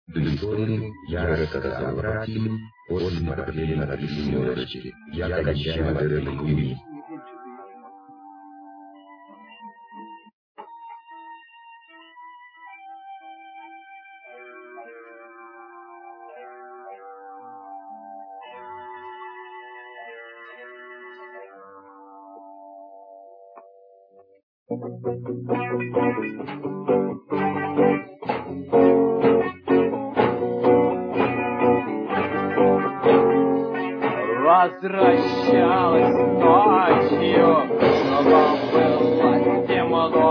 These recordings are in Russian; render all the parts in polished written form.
Бетховен я рассказал братьям после нападения на три семерочки. Я кончаю от этой хуйни. Возвращалась ночью, снова было темно.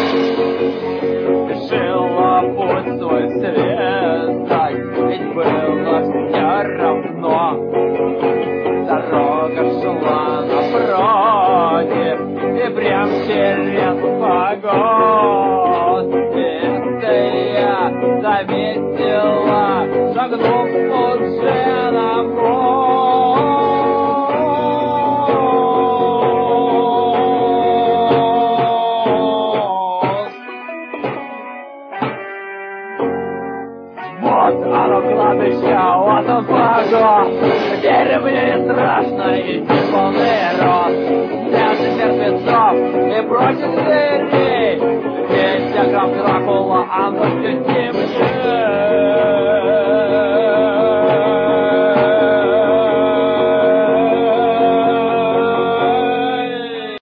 Жила путь свой связать, ведь было все равно. Дорога шла напротив, и прям через погон. Это я заметила, шагнув уже на мост. Вот оно кладбище, вот он погон. Теперь мне не страшно идти полный рост. Свяжет мертвецов и бросит зверей. Ведь я граф Дракула, а